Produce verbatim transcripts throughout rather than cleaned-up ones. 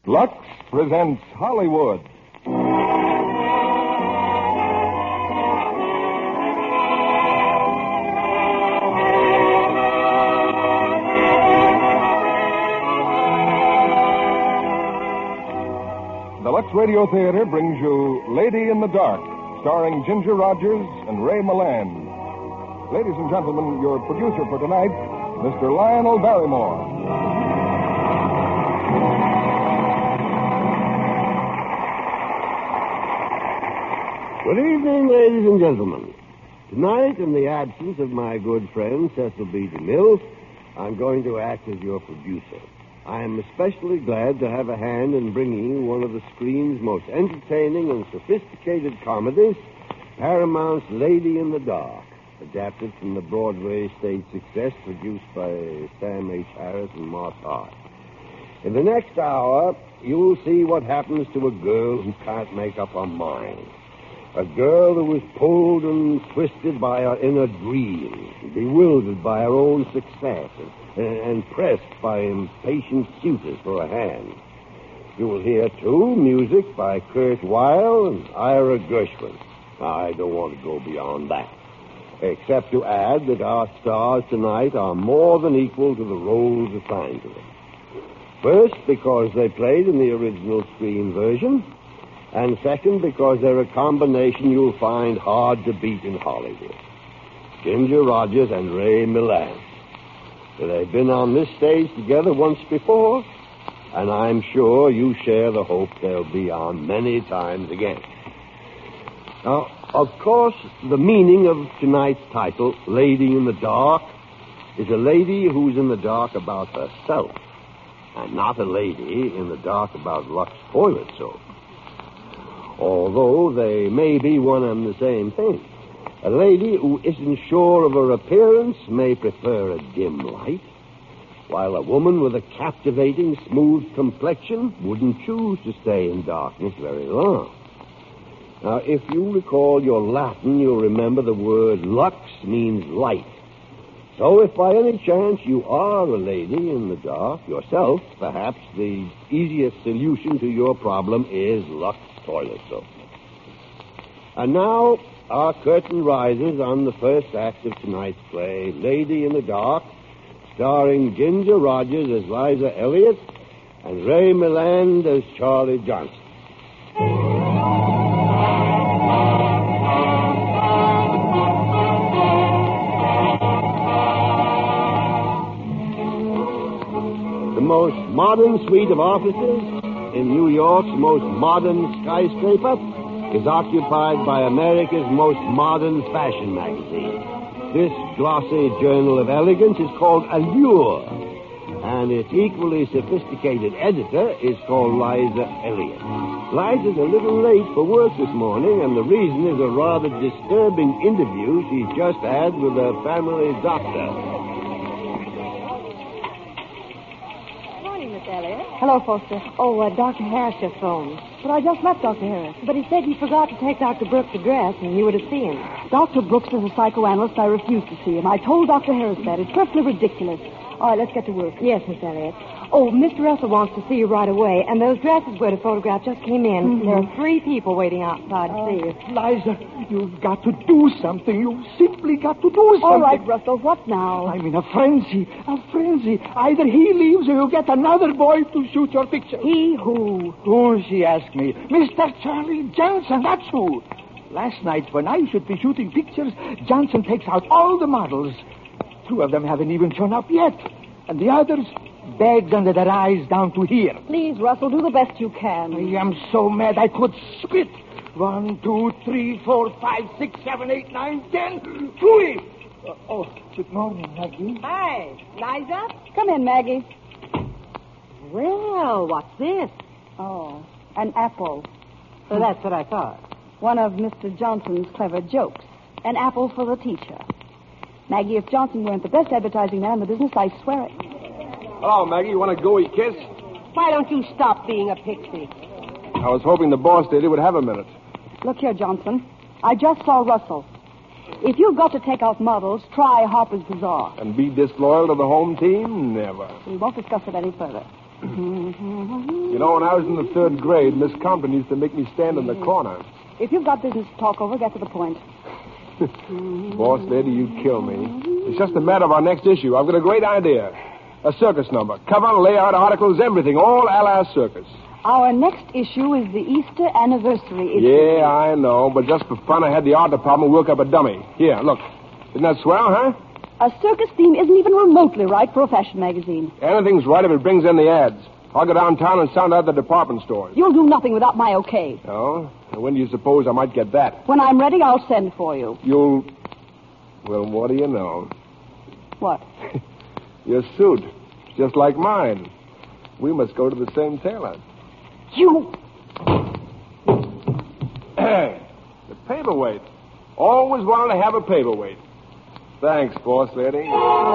Lux presents Hollywood. The Lux Radio Theater brings you Lady in the Dark, starring Ginger Rogers and Ray Milland. Ladies and gentlemen, your producer for tonight, Mister Lionel Barrymore. Good evening, ladies and gentlemen. Tonight, in the absence of my good friend Cecil B. DeMille, I'm going to act as your producer. I am especially glad to have a hand in bringing you one of the screen's most entertaining and sophisticated comedies, Paramount's Lady in the Dark, adapted from the Broadway stage success produced by Sam H. Harris and Mark Hart. In the next hour, you'll see what happens to a girl who can't make up her mind. A girl who is pulled and twisted by her inner dreams, bewildered by her own success, and, and pressed by impatient suitors for a hand. You will hear, too, music by Kurt Weill and Ira Gershwin. I don't want to go beyond that, except to add that our stars tonight are more than equal to the roles assigned to them. First, because they played in the original screen version, and second, because they're a combination you'll find hard to beat in Hollywood. Ginger Rogers and Ray Milland. They've been on this stage together once before, and I'm sure you share the hope they'll be on many times again. Now, of course, the meaning of tonight's title, Lady in the Dark, is a lady who's in the dark about herself, and not a lady in the dark about Lux toilet soap. Although they may be one and the same thing. A lady who isn't sure of her appearance may prefer a dim light, while a woman with a captivating, smooth complexion wouldn't choose to stay in darkness very long. Now, if you recall your Latin, you'll remember the word lux means light. So if by any chance you are a lady in the dark yourself, perhaps the easiest solution to your problem is Lux toilet soap. And now, our curtain rises on the first act of tonight's play, Lady in the Dark, starring Ginger Rogers as Liza Elliott and Ray Milland as Charlie Johnson. The most modern suite of offices in New York's most modern skyscraper is occupied by America's most modern fashion magazine. This glossy journal of elegance is called Allure, and its equally sophisticated editor is called Liza Elliott. Liza's a little late for work this morning, and the reason is a rather disturbing interview she's just had with her family doctor. Hello, Foster. Oh, uh, Doctor Harris just phoned. But I just left Doctor Harris. But he said he forgot to take Doctor Brooks' address, and you were to see him. Doctor Brooks is a psychoanalyst. I refuse to see him. I told Doctor Harris that. It's perfectly ridiculous. All right, let's get to work. Yes, Miss Elliott. Oh, Mister Russell wants to see you right away, and those dresses we're to photograph just came in. Mm-hmm. There are three people waiting outside to uh, see you. Liza, you've got to do something. You've simply got to do something. All right, Russell, what now? I'm in a frenzy, a frenzy. Either he leaves or you get another boy to shoot your picture. He who? Who, she asked me. Mister Charlie Johnson, that's who. Last night, when I should be shooting pictures, Johnson takes out all the models. Two of them haven't even shown up yet. And the others, bags under their eyes down to here. Please, Russell, do the best you can. I am so mad I could spit. One, two, three, four, five, six, seven, eight, nine, ten, three. Uh, oh, good morning, Maggie. Hi, Liza. Come in, Maggie. Well, what's this? Oh, an apple. So that's what I thought. One of Mister Johnson's clever jokes. An apple for the teacher. Maggie, if Johnson weren't the best advertising man in the business, I swear it. Hello, Maggie. You want a gooey kiss? Why don't you stop being a pixie? I was hoping the boss lady would have a minute. Look here, Johnson. I just saw Russell. If you've got to take out models, try Harper's Bazaar. And be disloyal to the home team? Never. We won't discuss it any further. You know, when I was in the third grade, Miss Compton used to make me stand in the corner. If you've got business to talk over, get to the point. Boss lady, you'd kill me. It's just a matter of our next issue. I've got a great idea. A circus number. Cover, layout, articles, everything. All a la circus. Our next issue is the Easter anniversary issue. Yeah, I know. But just for fun, I had the art department work up a dummy. Here, look. Isn't that swell, huh? A circus theme isn't even remotely right for a fashion magazine. Anything's right if it brings in the ads. I'll go downtown and sound out the department stores. You'll do nothing without my okay. Oh? And when do you suppose I might get that? When I'm ready, I'll send for you. You'll... Well, what do you know? What? Your suit. Just like mine. We must go to the same tailor. You... The paperweight. Always wanted to have a paperweight. Thanks, boss lady.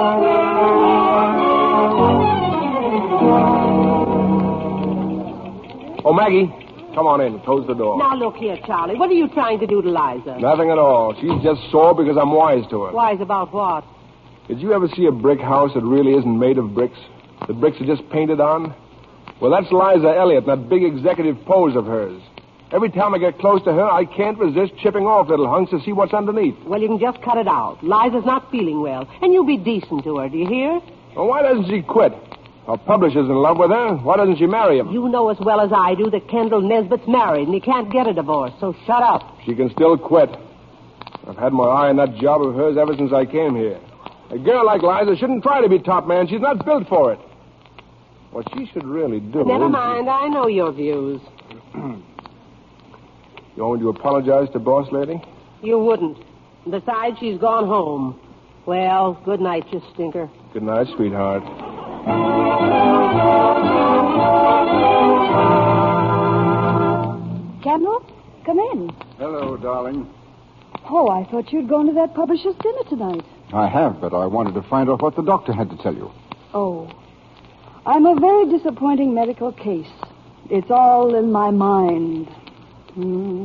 Oh, Maggie, come on in. Close the door. Now, look here, Charlie. What are you trying to do to Liza? Nothing at all. She's just sore because I'm wise to her. Wise about what? Did you ever see a brick house that really isn't made of bricks? The bricks are just painted on? Well, that's Liza Elliott, that big executive pose of hers. Every time I get close to her, I can't resist chipping off little hunks to see what's underneath. Well, you can just cut it out. Liza's not feeling well, and you be decent to her, do you hear? Well, why doesn't she quit? Her publisher's in love with her. Why doesn't she marry him? You know as well as I do that Kendall Nesbitt's married, and he can't get a divorce, so shut up. She can still quit. I've had my eye on that job of hers ever since I came here. A girl like Liza shouldn't try to be top man. She's not built for it. What she should really do... Never mind. I know your views. You want me to apologize to boss lady? You wouldn't. Besides, she's gone home. Well, good night, you stinker. Good night, sweetheart. Kendall, come in. Hello, darling. Oh, I thought you'd gone to that publisher's dinner tonight. I have, but I wanted to find out what the doctor had to tell you. Oh. I'm a very disappointing medical case. It's all in my mind. There's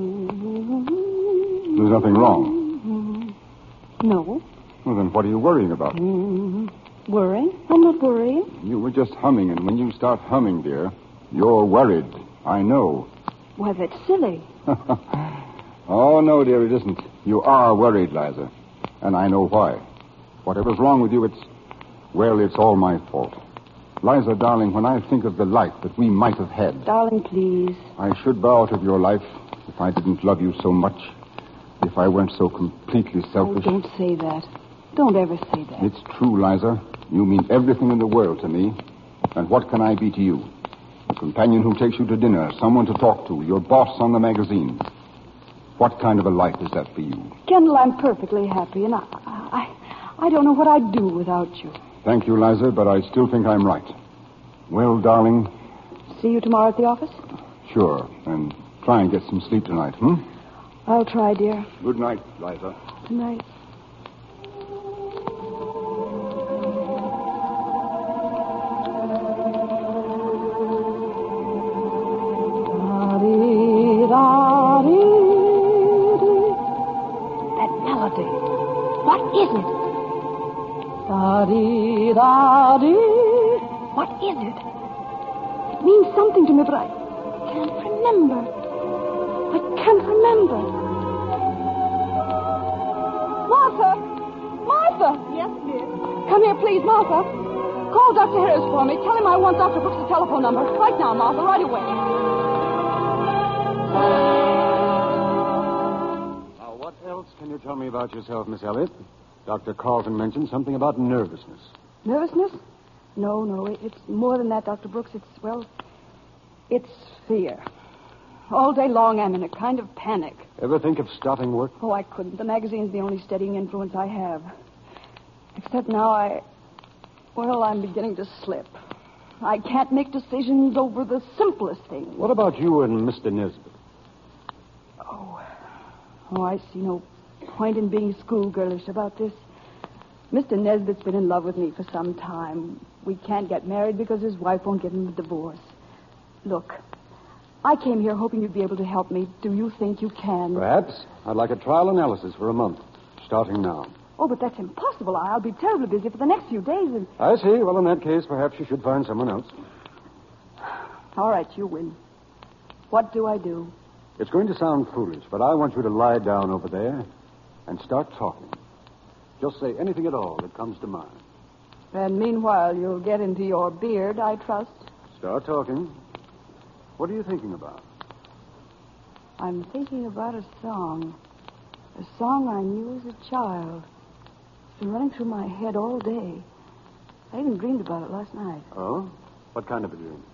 nothing wrong. No. Well, then what are you worrying about? Worrying? I'm not worrying. You were just humming, and when you start humming, dear, you're worried. I know. Why, that's silly. Oh, no, dear, it isn't. You are worried, Liza. And I know why. Whatever's wrong with you, it's... Well, it's all my fault. Liza, darling, when I think of the life that we might have had... Darling, please. I should bow out of your life if I didn't love you so much. If I weren't so completely selfish. Oh, don't say that. Don't ever say that. It's true, Liza. You mean everything in the world to me. And what can I be to you? A companion who takes you to dinner, someone to talk to, your boss on the magazine. What kind of a life is that for you? Kendall, I'm perfectly happy, and I, I, I don't know what I'd do without you. Thank you, Liza, but I still think I'm right. Well, darling? See you tomorrow at the office? Sure, and try and get some sleep tonight, hmm? I'll try, dear. Good night, Liza. Good night. That melody. What is it? Da-dee-da-dee. What is it? It means something to me, but I can't remember. I can't remember. Martha! Martha! Yes, dear. Come here, please, Martha. Call Doctor Harris for me. Tell him I want Doctor Brooks' telephone number. Right now, Martha, right away. Now, what else can you tell me about yourself, Miss Elliott? Doctor Carlton mentioned something about nervousness. Nervousness? No, no, it- it's more than that, Doctor Brooks. It's, well, it's fear. All day long, I'm in a kind of panic. Ever think of stopping work? Oh, I couldn't. The magazine's the only steadying influence I have. Except now I... Well, I'm beginning to slip. I can't make decisions over the simplest things. What about you and Mister Nesbitt? Oh. Oh, I see no point in being schoolgirlish about this. Mister Nesbitt's been in love with me for some time. We can't get married because his wife won't give him a divorce. Look, I came here hoping you'd be able to help me. Do you think you can? Perhaps. I'd like a trial analysis for a month, starting now. Oh, but that's impossible. I'll be terribly busy for the next few days. And... I see. Well, in that case, perhaps you should find someone else. All right, you win. What do I do? It's going to sound foolish, but I want you to lie down over there and start talking. Just say anything at all that comes to mind. And meanwhile, you'll get into your beard, I trust. Start talking. What are you thinking about? I'm thinking about a song. A song I knew as a child. It's been running through my head all day. I even dreamed about it last night. Oh? What kind of a dream?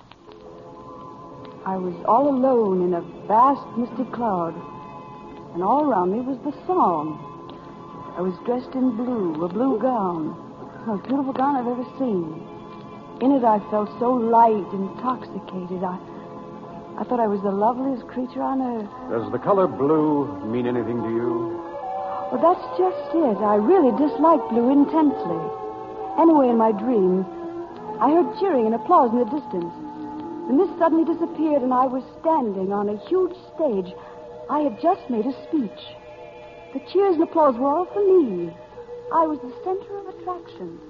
I was all alone in a vast misty cloud, and all around me was the song. I was dressed in blue, a blue gown, the most beautiful gown I've ever seen. In it I felt so light, intoxicated. I, I thought I was the loveliest creature on earth. Does the color blue mean anything to you? Well, that's just it. I really dislike blue intensely. Anyway, in my dream, I heard cheering and applause in the distance. The mist suddenly disappeared, and I was standing on a huge stage. I had just made a speech. The cheers and applause were all for me. I was the center of attraction.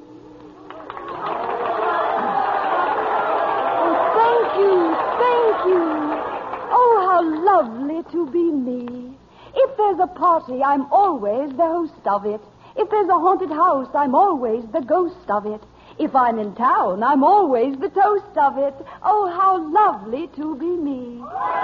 Oh, thank you, thank you. Oh, how lovely to be me. If there's a party, I'm always the host of it. If there's a haunted house, I'm always the ghost of it. If I'm in town, I'm always the toast of it. Oh, how lovely to be me.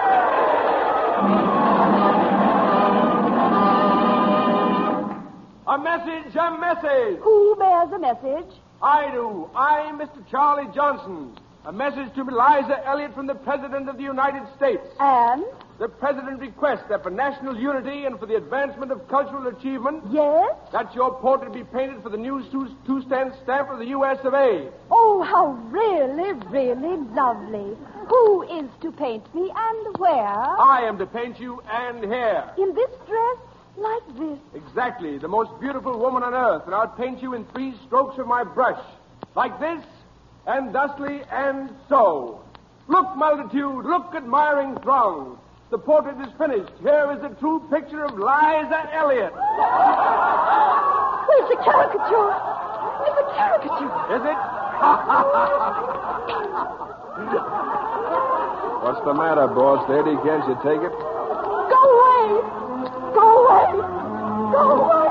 A message, a message. Who bears a message? I do. I, Mister Charlie Johnson. A message to Eliza Elliott from the President of the United States. And? The President requests that for national unity and for the advancement of cultural achievement, Yes? that your portrait be painted for the new two- two-stand stamp of the U S of A. Oh, how really, really lovely. Who is to paint me and where? I am to paint you and hair. In this dress? Like this? Exactly. The most beautiful woman on earth. And I'll paint you in three strokes of my brush. Like this, and thusly, and so. Look, multitude. Look, admiring throng. The portrait is finished. Here is the true picture of Liza Elliott. Where's the caricature? Where's the caricature? Is it? What's the matter, boss? Lady, can't you take it? Go away! Go away! Go away!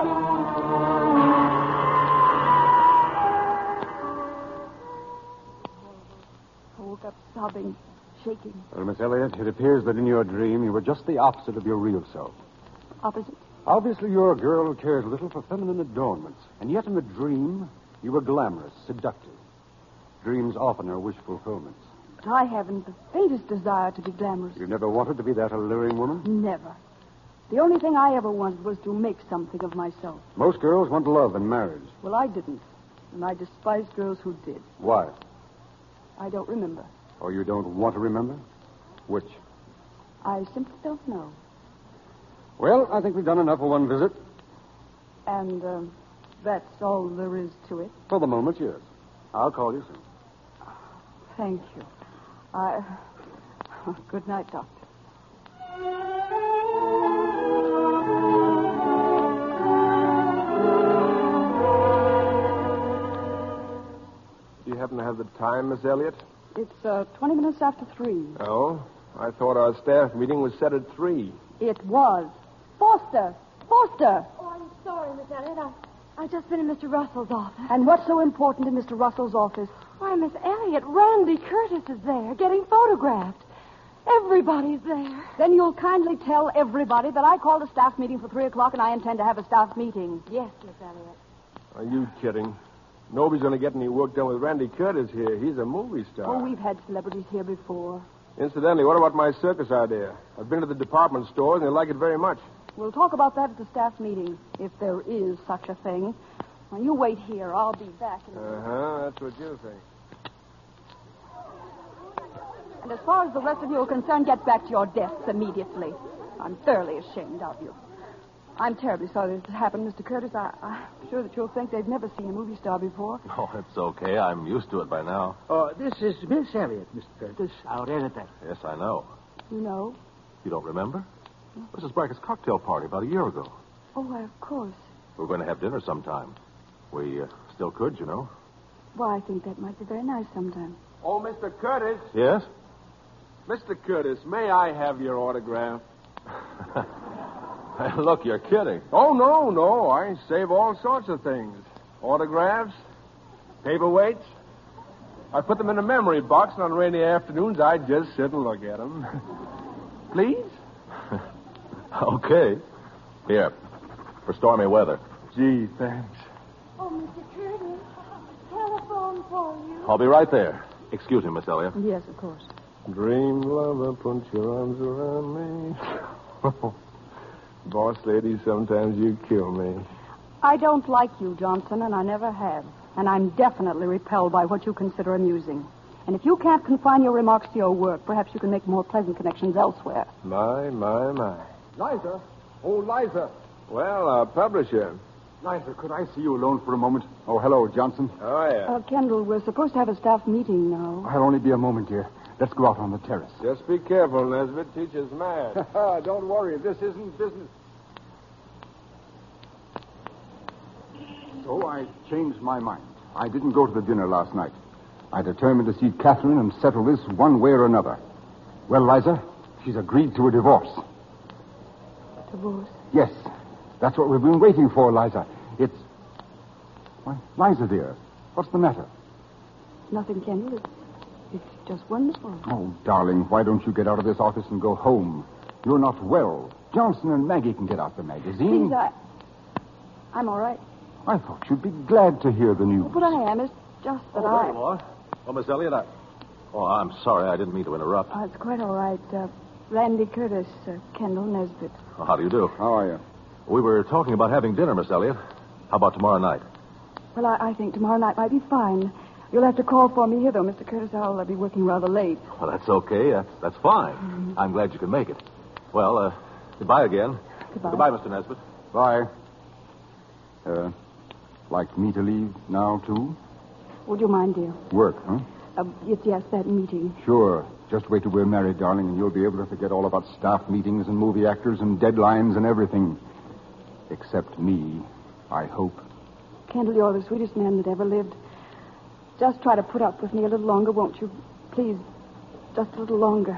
I woke up sobbing, shaking. Well, Miss Elliott, it appears that in your dream you were just the opposite of your real self. Opposite? Obviously, you're a girl who cares little for feminine adornments. And yet in the dream, you were glamorous, seductive. Dreams often are wish fulfillments. But I haven't the faintest desire to be glamorous. You never wanted to be that alluring woman? Never. The only thing I ever wanted was to make something of myself. Most girls want love and marriage. Well, I didn't. And I despised girls who did. Why? I don't remember. Or you don't want to remember? Which? I simply don't know. Well, I think we've done enough for one visit. And uh, that's all there is to it. For the moment, yes. I'll call you soon. Thank you. I... Good night, Doctor. Do you happen to have the time, Miss Elliott? It's uh, twenty minutes after three. Oh? I thought our staff meeting was set at three. It was. Foster! Foster! Oh, I'm sorry, Miss Elliott. I, I've just been in Mister Russell's office. And what's so important in Mister Russell's office? Why, Miss Elliott, Randy Curtis is there getting photographed. Everybody's there. Then you'll kindly tell everybody that I called a staff meeting for three o'clock and I intend to have a staff meeting. Yes, Miss Elliott. Are you kidding? Nobody's going to get any work done with Randy Curtis here. He's a movie star. Oh, we've had celebrities here before. Incidentally, what about my circus idea? I've been to the department stores and they like it very much. We'll talk about that at the staff meeting, if there is such a thing. Now, you wait here. I'll be back in a minute. Uh-huh, that's what you think. And as far as the rest of you are concerned, get back to your desks immediately. I'm thoroughly ashamed of you. I'm terribly sorry this has happened, Mister Curtis. I, I'm sure that you'll think they've never seen a movie star before. Oh, it's okay. I'm used to it by now. Oh, this is Miss Elliott, Mister Curtis, our editor. Yes, I know. You know? You don't remember? Missus Brackett's cocktail party about a year ago. Oh, why, of course. We were going to have dinner sometime. We uh, still could, you know. Well, I think that might be very nice sometime. Oh, Mister Curtis. Yes? Mister Curtis, may I have your autograph? Look, you're kidding. Oh, no, no. I save all sorts of things. Autographs, paperweights. I put them in a memory box, and on rainy afternoons, I just sit and look at them. Please? Okay. Here, for stormy weather. Gee, thanks. Oh, Mister Curtis, telephone for you. I'll be right there. Excuse me, Miss Elliott. Yes, of course. Dream lover, put your arms around me. Boss lady, sometimes you kill me. I don't like you, Johnson, and I never have. And I'm definitely repelled by what you consider amusing. And if you can't confine your remarks to your work, perhaps you can make more pleasant connections elsewhere. My, my, my. Liza. Oh, Liza. Well, uh, publisher. Liza, could I see you alone for a moment? Oh, hello, Johnson. Oh, yeah. Uh, Kendall, we're supposed to have a staff meeting now. I'll only be a moment, dear. Let's go out on the terrace. Just be careful, Nesbitt. Teacher's mad. Don't worry. This isn't business. So I changed my mind. I didn't go to the dinner last night. I determined to see Catherine and settle this one way or another. Well, Liza, she's agreed to a divorce. Divorce? Yes. That's what we've been waiting for, Liza. It's... Why, Liza, dear, what's the matter? Nothing, Kendall. It's, it's just wonderful. Oh, darling, why don't you get out of this office and go home? You're not well. Johnson and Maggie can get out the magazine. Please, I... I'm all right. I thought you'd be glad to hear the news. But I am. It's just that Oh, I... Barrymore. Oh, Miss Elliott, I... Oh, I'm sorry. I didn't mean to interrupt. Oh, it's quite all right. Uh, Randy Curtis, uh, Kendall Nesbitt. Oh, how do you do? How are you? We were talking about having dinner, Miss Elliott. How about tomorrow night? Well, I, I think tomorrow night might be fine. You'll have to call for me here, though, Mister Curtis. I'll uh, be working rather late. Well, that's okay. That's, that's fine. Mm-hmm. I'm glad you can make it. Well, uh, goodbye again. Goodbye. Goodbye, Mister Nesbitt. Bye. Uh, like me to leave now, too? Would you mind, dear? Work, huh? Uh, yes, yes, that meeting. Sure. Just wait till we're married, darling, and you'll be able to forget all about staff meetings and movie actors and deadlines and everything. Except me, I hope. Kendall, you're the sweetest man that ever lived. Just try to put up with me a little longer, won't you? Please, just a little longer.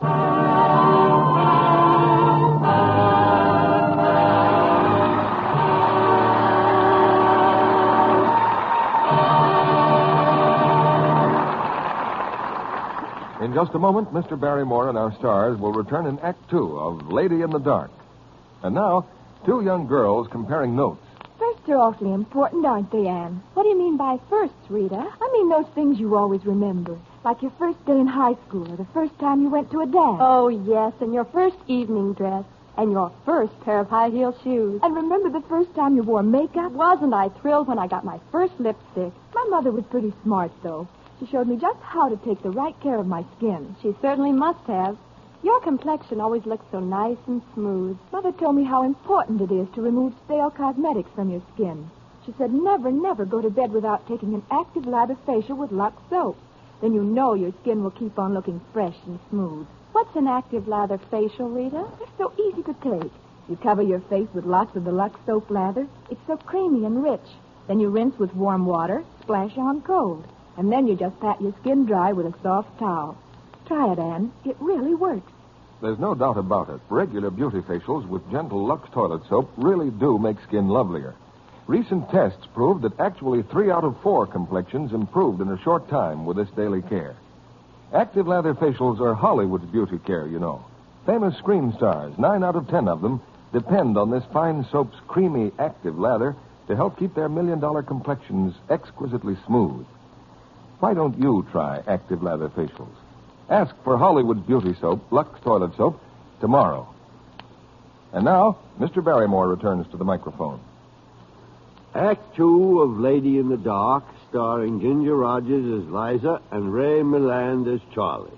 In just a moment, Mister Barrymore and our stars will return in Act Two of Lady in the Dark. And now, two young girls comparing notes. Firsts are awfully important, aren't they, Anne? What do you mean by firsts, Rita? I mean those things you always remember. Like your first day in high school or the first time you went to a dance. Oh, yes, and your first evening dress. And your first pair of high-heel shoes. And remember the first time you wore makeup? Wasn't I thrilled when I got my first lipstick? My mother was pretty smart, though. She showed me just how to take the right care of my skin. She certainly must have. Your complexion always looks so nice and smooth. Mother told me how important it is to remove stale cosmetics from your skin. She said never, never go to bed without taking an active lather facial with Lux soap. Then you know your skin will keep on looking fresh and smooth. What's an active lather facial, Rita? It's so easy to take. You cover your face with lots of the Lux soap lather. It's so creamy and rich. Then you rinse with warm water, splash on cold. And then you just pat your skin dry with a soft towel. Try it, Anne. It really works. There's no doubt about it. Regular beauty facials with gentle Lux toilet soap really do make skin lovelier. Recent tests proved that actually three out of four complexions improved in a short time with this daily care. Active lather facials are Hollywood's beauty care, you know. Famous screen stars, nine out of ten of them, depend on this fine soap's creamy active lather to help keep their million-dollar complexions exquisitely smooth. Why don't you try active lather facials? Ask for Hollywood's beauty soap, Lux toilet soap, tomorrow. And now, Mister Barrymore returns to the microphone. Act two of Lady in the Dark, starring Ginger Rogers as Liza and Ray Milland as Charlie.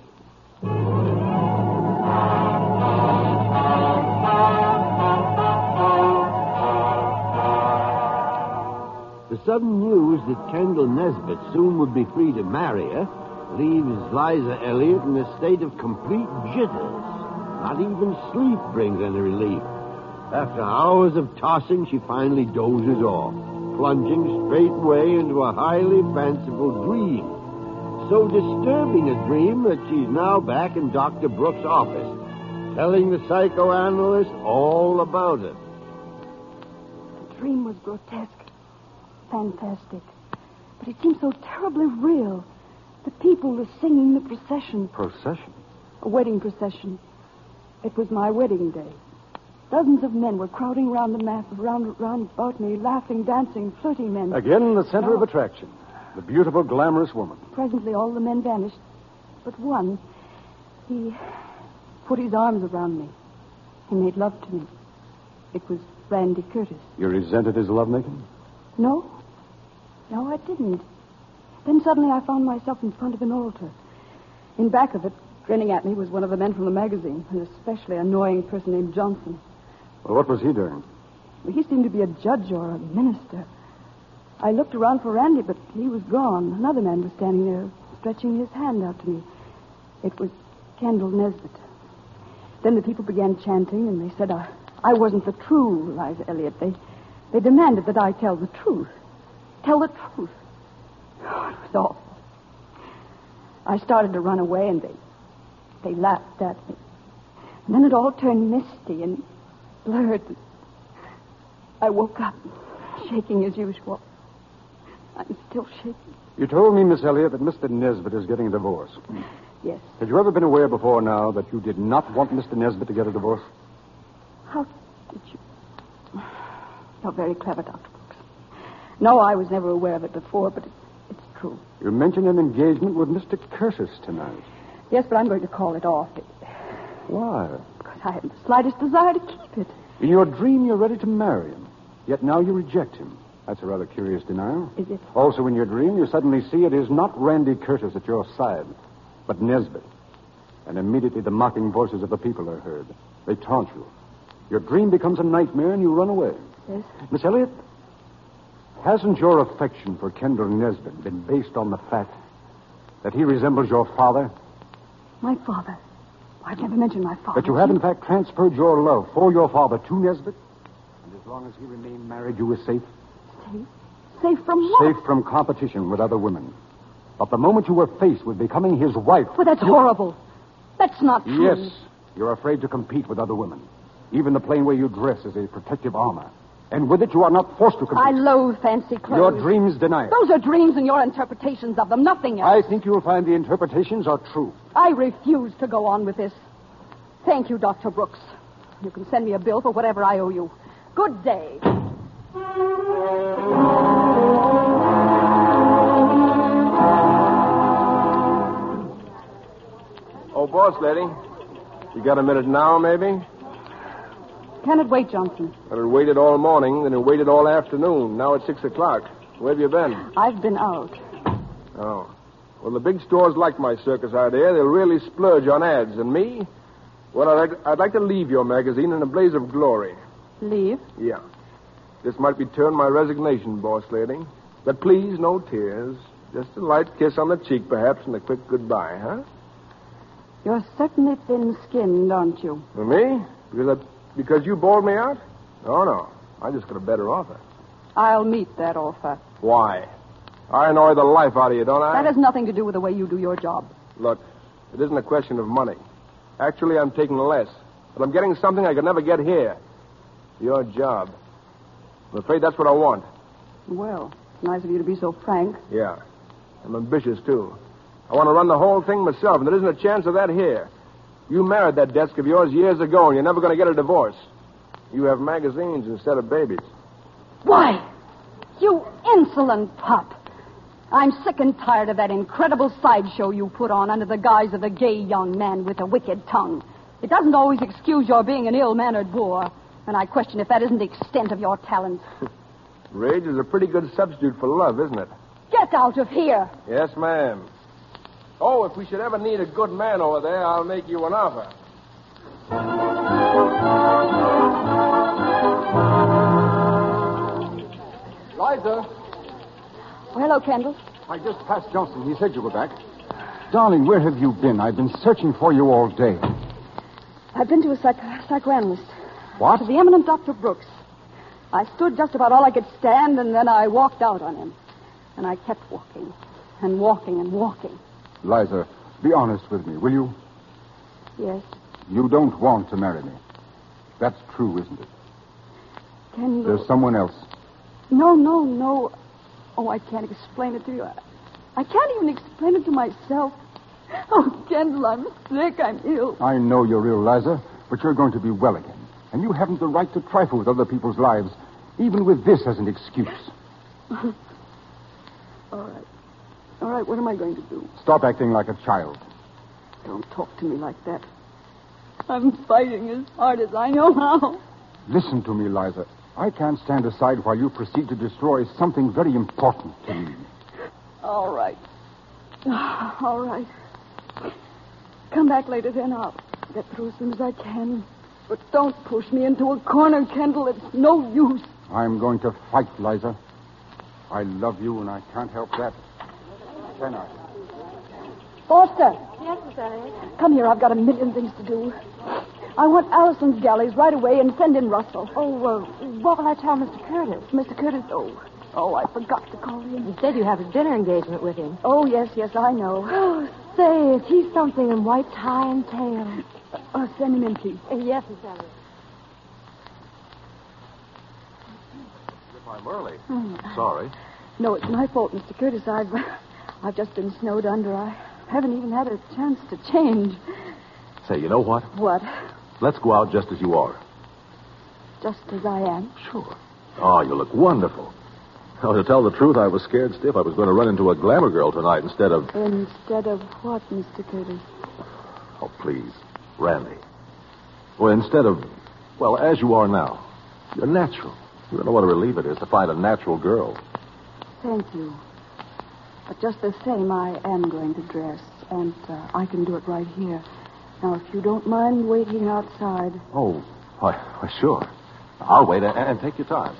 The sudden news that Kendall Nesbitt soon would be free to marry her leaves Liza Elliott in a state of complete jitters. Not even sleep brings any relief. After hours of tossing, she finally dozes off, plunging straightway into a highly fanciful dream. so disturbing a dream that she's now back in Doctor Brooks' office, telling the psychoanalyst all about it. The dream was grotesque, fantastic, but it seemed so terribly real. The people were singing the procession. Procession? A wedding procession. It was my wedding day. Dozens of men were crowding around the map, round, round about me, laughing, dancing, flirting men. Again, the center No. of attraction. The beautiful, glamorous woman. Presently, all the men vanished. But one, he put his arms around me. He made love to me. It was Randy Curtis. You resented his lovemaking? No. No, I didn't. Then suddenly I found myself in front of an altar. In back of it, grinning at me, was one of the men from the magazine, an especially annoying person named Johnson. Well, what was he doing? He seemed to be a judge or a minister. I looked around for Randy, but he was gone. Another man was standing there, stretching his hand out to me. It was Kendall Nesbitt. Then the people began chanting, and they said I, I wasn't the true Liza Elliott. They, they demanded that I tell the truth. Tell the truth. Oh, it was awful. I started to run away, and they, they laughed at me. And then it all turned misty and blurred. I woke up, shaking as usual. I'm still shaking. You told me, Miss Elliott, that Mister Nesbitt is getting a divorce. Yes. Had you ever been aware before now that you did not want Mister Nesbitt to get a divorce? How did you... You're very clever, Doctor Brooks. No, I was never aware of it before, but it, it's true. You mentioned an engagement with Mister Curtis tonight. Yes, but I'm going to call it off. It, Why? because I haven't the slightest desire to keep it. In your dream, you're ready to marry him. Yet now you reject him. That's a rather curious denial. Is it? Also, in your dream, you suddenly see it is not Randy Curtis at your side, but Nesbitt. And immediately the mocking voices of the people are heard. They taunt you. Your dream becomes a nightmare and you run away. Yes? Miss Elliott, hasn't your affection for Kendall Nesbitt been based on the fact that he resembles your father? My father. I've never mentioned my father. That you have, in fact, transferred your love for your father to Nesbitt? And as long as he remained married, you were safe? Safe? Safe from what? Safe from competition with other women. But the moment you were faced with becoming his wife... Well, that's you... horrible. That's not true. Yes. You're afraid to compete with other women. Even the plain way you dress is a protective armor. And with it, you are not forced to compete. I loathe fancy clothes. Your dreams deny it. Those are dreams and your interpretations of them, nothing else. I think you'll find the interpretations are true. I refuse to go on with this. Thank you, Doctor Brooks. You can send me a bill for whatever I owe you. Good day. Oh, boss lady. You got a minute now, maybe? Can it wait, Johnson? Well, it waited all morning, then it waited all afternoon. Now it's six o'clock. Where have you been? I've been out. Oh. Well, the big stores like my circus idea. They'll really splurge on ads. And me? Well, I'd like, I'd like to leave your magazine in a blaze of glory. Leave? Yeah. This might be turned my resignation, boss lady. But please, no tears. Just a light kiss on the cheek, perhaps, and a quick goodbye, huh? You're certainly thin-skinned, aren't you? For me? Because I... Because you bowled me out? Oh, no. I just got a better offer. I'll meet that offer. Why? I annoy the life out of you, don't I? That has nothing to do with the way you do your job. Look, it isn't a question of money. Actually, I'm taking less. But I'm getting something I could never get here. Your job. I'm afraid that's what I want. Well, nice of you to be so frank. Yeah. I'm ambitious, too. I want to run the whole thing myself, and there isn't a chance of that here. You married that desk of yours years ago, and you're never going to get a divorce. You have magazines instead of babies. Why? You insolent pup. I'm sick and tired of that incredible sideshow you put on under the guise of a gay young man with a wicked tongue. It doesn't always excuse your being an ill-mannered boor, and I question if that isn't the extent of your talent. Rage is a pretty good substitute for love, isn't it? Get out of here. Yes, ma'am. Oh, if we should ever need a good man over there, I'll make you an offer. Liza. Oh, hello, Kendall. I just passed Johnson. He said you were back. Darling, where have you been? I've been searching for you all day. I've been to a psych- psychoanalyst. What? To the eminent Doctor Brooks. I stood just about all I could stand, and then I walked out on him. And I kept walking and walking and walking. Liza, be honest with me, will you? Yes. You don't want to marry me. That's true, isn't it? Kendall. There's someone else. No, no, no. Oh, I can't explain it to you. I, I can't even explain it to myself. Oh, Kendall, I'm sick. I'm ill. I know you're ill, Liza, but you're going to be well again. And you haven't the right to trifle with other people's lives, even with this as an excuse. All right. All right, what am I going to do? Stop acting like a child. Don't talk to me like that. I'm fighting as hard as I know how. Listen to me, Liza. I can't stand aside while you proceed to destroy something very important to me. All right. All right. Come back later, then I'll get through as soon as I can. But don't push me into a corner, Kendall. It's no use. I'm going to fight, Liza. I love you, and I can't help that. Can I? Foster. Yes, Miss Elliot. Come here. I've got a million things to do. I want Allison's galleys right away and send in Russell. Oh, uh, what will I tell Mister Curtis? Mister Curtis, oh. Oh, I forgot to call him. You said you have a dinner engagement with him. Oh, yes, yes, I know. Oh, say, is he something in white tie and tail? Uh, send him in, please. Uh, yes, Miss Elliot. If I'm early. Hmm. Sorry. No, it's my fault, Mister Curtis. I've, I've just been snowed under. I haven't even had a chance to change. Say, you know what? What? Let's go out just as you are. Just as I am? Sure. Oh, you look wonderful. Oh, to tell the truth, I was scared stiff. I was going to run into a glamour girl tonight instead of... Instead of what, Mister Curtis? Oh, please. Randy. Well, instead of... Well, as you are now. You're natural. You don't know what a relief it is to find a natural girl. Thank you. But just the same, I am going to dress. And uh, I can do it right here. Now, if you don't mind waiting outside. Oh, why, why sure. I'll wait and, and take your time.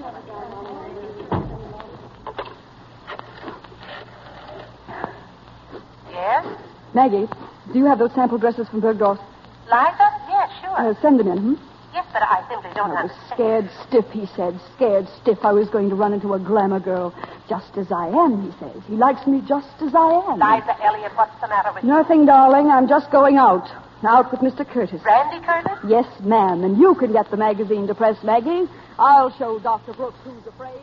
Yes? Maggie, do you have those sample dresses from Bergdorf? Liza? Yes, sure. Uh, send them in, hmm? Yes, but I simply don't I was understand. scared stiff, he said. Scared stiff. I was going to run into a glamour girl. Just as I am, he says. He likes me just as I am. Liza Elliott, what's the matter with Nothing, darling. I'm just going out. Out with Mister Curtis. Randy Curtis? Yes, ma'am. And you can get the magazine to press, Maggie. I'll show Doctor Brooks who's afraid.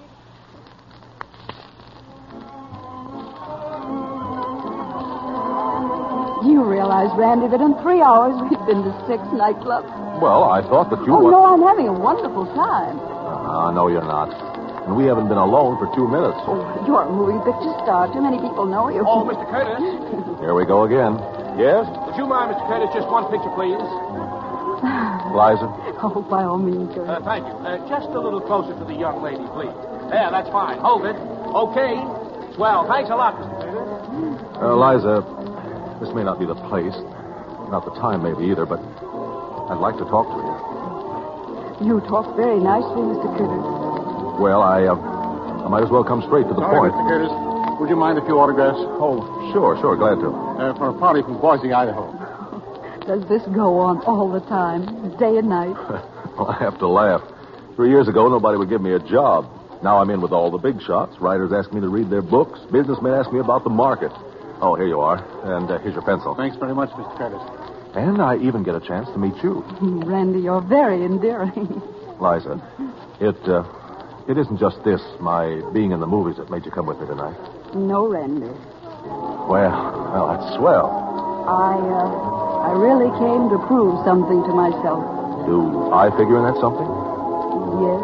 Do you realize, Randy, that in three hours we've been to six nightclubs? Well, I thought that you Oh, were... no, I'm having a wonderful time. Uh, no, you're not. And we haven't been alone for two minutes. Oh, you're a moving picture star. Too many people know you. Oh, Mister Curtis. Here we go again. Yes? Would you mind, Mister Curtis, just one picture, please? Liza? Oh, by all means, sir. Uh, thank you. Uh, just a little closer to the young lady, please. There, that's fine. Hold it. Okay. Well, thanks a lot, Mister Curtis. Uh, Liza, this may not be the place. Not the time, maybe, either, but I'd like to talk to you. You talk very nicely, Mister Curtis. Well, I, uh, I might as well come straight to the Sorry, point. Mister Curtis. Would you mind a few autographs? Oh, sure, sure, glad to. Uh, for a party from Boise, Idaho. Does this go on all the time, day and night? Well, I have to laugh. Three years ago, nobody would give me a job. Now I'm in with all the big shots. Writers ask me to read their books. Businessmen ask me about the market. Oh, here you are. And uh, here's your pencil. Thanks very much, Mister Curtis. And I even get a chance to meet you. Randy, you're very endearing. Liza, it, uh, it isn't just this, my being in the movies, that made you come with me tonight. No, Randy. Well, well, that's swell. I, uh, I really came to prove something to myself. Do I figure in that something? Yes.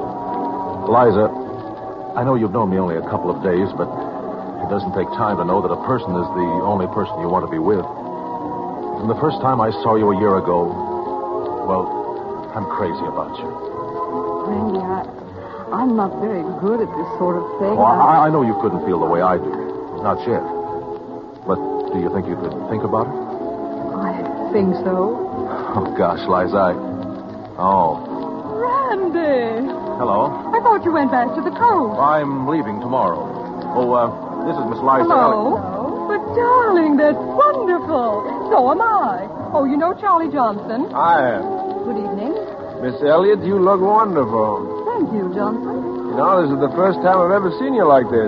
Liza, I know you've known me only a couple of days, but it doesn't take time to know that a person is the only person you want to be with. From the first time I saw you a year ago, well, I'm crazy about you. Randy, I, I'm not very good at this sort of thing. Oh, I, I know you couldn't feel the way I do. Not yet. But do you think you could think about it? I think so. Oh, gosh, Liza, I... Oh. Randy! Hello. I thought you went back to the coast. I'm leaving tomorrow. Oh, uh, this is Miss Liza. Hello? But, darling, that's wonderful. So am I. Oh, you know Charlie Johnson? I am. Good evening. Miss Elliott, you look wonderful. Thank you, Johnson. You know, this is the first time I've ever seen you like this.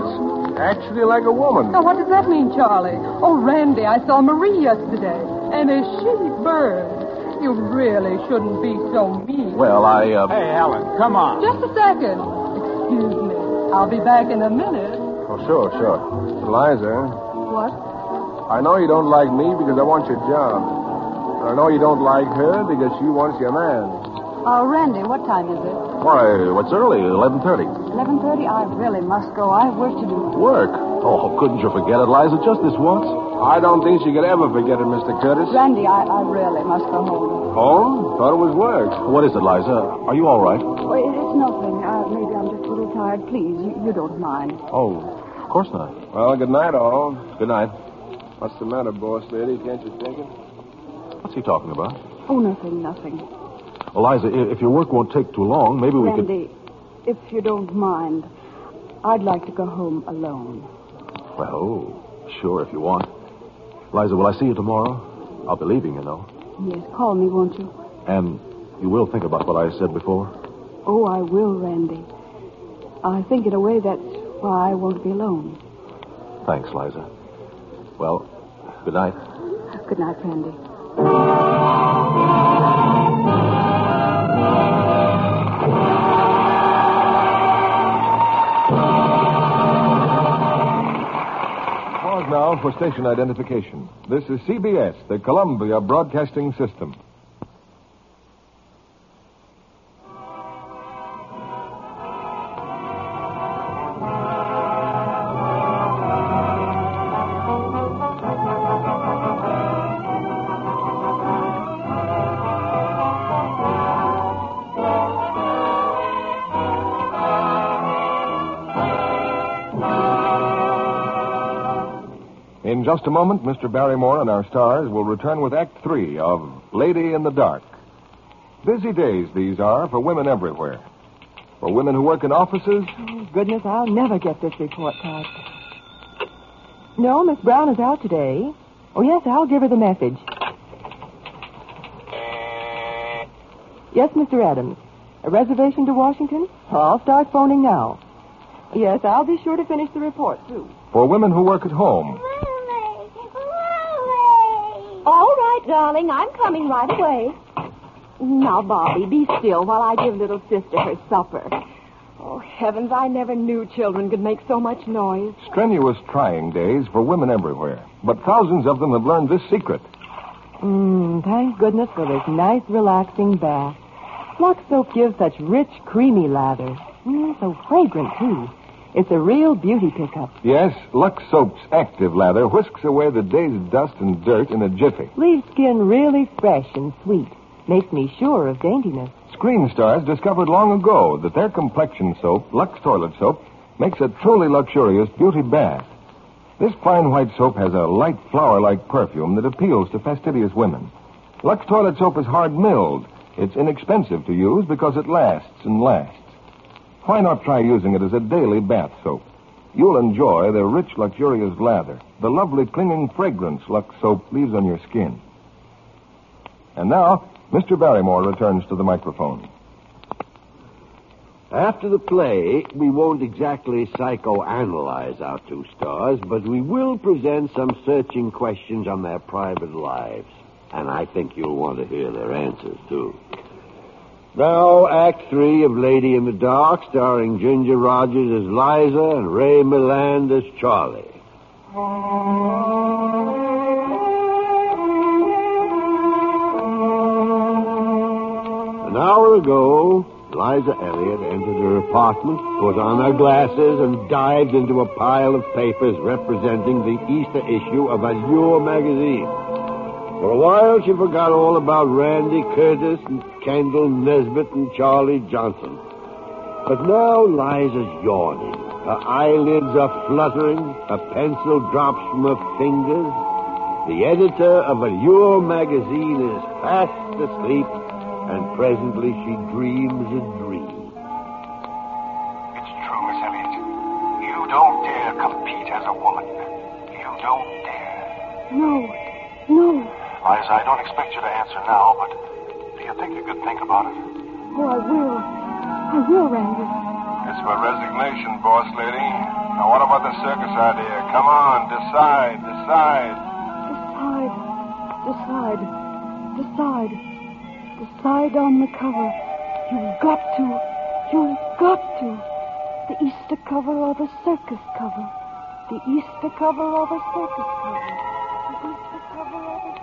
Actually like a woman. Now, what does that mean, Charlie? Oh, Randy, I saw Marie yesterday. And a she bird. You really shouldn't be so mean. Well, I, uh... Hey, Helen, come on. Just a second. Excuse me. I'll be back in a minute. Oh, sure, sure. Eliza, What? I know you don't like me because I want your job. And I know you don't like her because she wants your man. Oh, Randy, what time is it? Why, what's early? eleven thirty. eleven thirty? I really must go. I have work to do. Work? Oh, couldn't you forget it, Liza, just this once? I don't think she could ever forget it, Mister Curtis. Randy, I, I really must go home. Home? Thought it was work. What is it, Liza? Are you all right? Oh, it, it's nothing. Uh, maybe I'm just a little tired. Please, you, you don't mind. Oh, of course not. Well, good night, all. Good night. What's the matter, boss lady? Can't you think it? What's he talking about? Oh, nothing, nothing. Eliza, if your work won't take too long, maybe we Randy, if you don't mind, I'd like to go home alone. could... Well, sure, if you want. Eliza, will I see you tomorrow? I'll be leaving, you know. Yes, call me, won't you? And you will think about what I said before? Oh, I will, Randy. I think in a way that's why I won't be alone. Thanks, Liza. Well, good night. Good night, Randy. Pause now for station identification. This is C B S, the Columbia Broadcasting System. In just a moment, Mister Barrymore and our stars will return with Act Three of Lady in the Dark. Busy days these are for women everywhere. For women who work in offices... Oh, goodness, I'll never get this report typed. No, Miss Brown is out today. Oh, yes, I'll give her the message. Yes, Mister Adams. A reservation to Washington? I'll start phoning now. Yes, I'll be sure to finish the report, too. For women who work at home... All right, darling. I'm coming right away. Now, Bobby, be still while I give little sister her supper. Oh, heavens, I never knew children could make so much noise. Strenuous, trying days for women everywhere. But thousands of them have learned this secret. Mmm, thank goodness for this nice, relaxing bath. Lux soap gives such rich, creamy lather. Mmm, so fragrant, too. It's a real beauty pickup. Yes, Lux Soap's active lather whisks away the day's dust and dirt in a jiffy. Leaves skin really fresh and sweet. Makes me sure of daintiness. Screen stars discovered long ago that their complexion soap, Lux Toilet Soap, makes a truly luxurious beauty bath. This fine white soap has a light flower-like perfume that appeals to fastidious women. Lux Toilet Soap is hard-milled. It's inexpensive to use because it lasts and lasts. Why not try using it as a daily bath soap? You'll enjoy the rich, luxurious lather, the lovely clinging fragrance Lux Soap leaves on your skin. And now, Mister Barrymore returns to the microphone. After the play, we won't exactly psychoanalyze our two stars, but we will present some searching questions on their private lives. And I think you'll want to hear their answers, too. Now, Act Three of Lady in the Dark, starring Ginger Rogers as Liza and Ray Milland as Charlie. An hour ago, Liza Elliott entered her apartment, put on her glasses, and dived into a pile of papers representing the Easter issue of Allure magazine. For a while, she forgot all about Randy Curtis and Kendall Nesbitt and Charlie Johnson. But now Liza's yawning. Her eyelids are fluttering. Her pencil drops from her fingers. The editor of Allure magazine is fast asleep, and presently she dreams a dream. It's true, Miss Elliott. You don't dare compete as a woman. You don't dare. No, no. Liza, I don't expect you to answer now, but do you think you could think about it? Oh, I will. I will, Randy. It's my resignation, boss lady. Now, what about the circus idea? Come on, decide, decide. Decide. Decide. Decide. Decide on the cover. You've got to. You've got to. The Easter cover or the circus cover. The Easter cover or the circus cover. The Easter cover or the